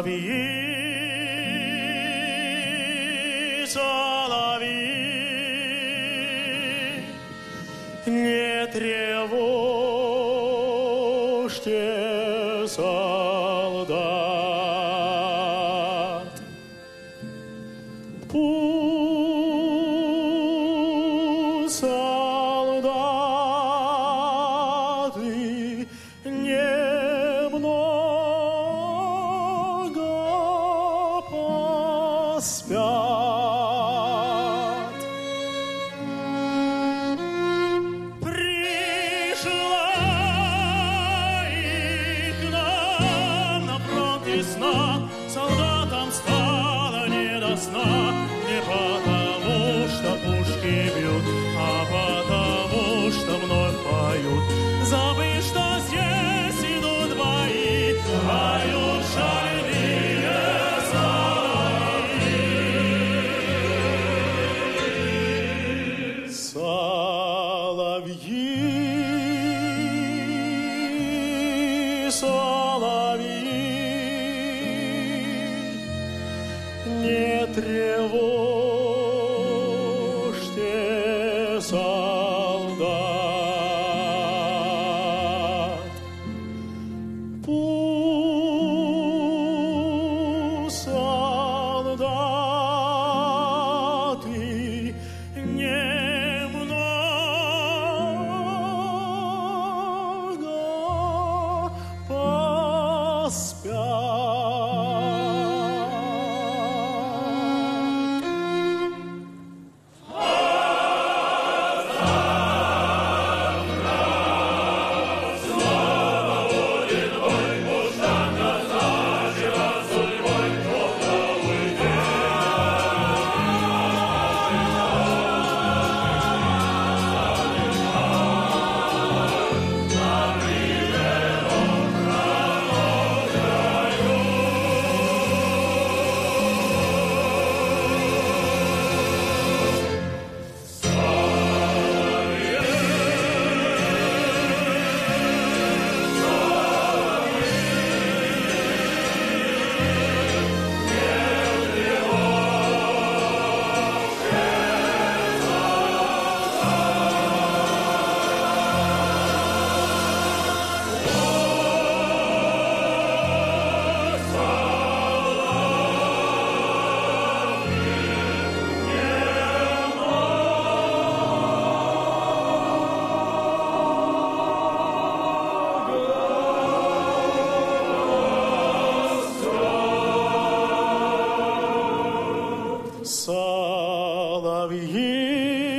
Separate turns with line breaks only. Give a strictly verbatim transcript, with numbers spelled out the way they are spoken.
Соловьи, соловьи, не тревожьте солдат. Пусть солдаты немного поспят. Пришла и к нам на фронт весна, солдатам стало не до сна, не потому, что пушки бьют, а потому, что вновь поют. Забыть, что здесь идут бои, поют шальные соловьи. Соловьи, соловьи, не тревожьте солдат. Пусть солдаты немного соловьи.